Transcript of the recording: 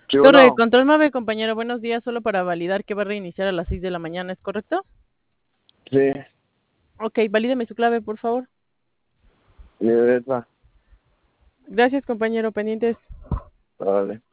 Sí, Torre de bueno, control 9, compañero, buenos días, solo para validar que va a reiniciar a las 6 de la mañana, ¿es correcto? sí, Ok, valídeme su clave, por favor. libreta, Gracias, compañero, pendientes. vale.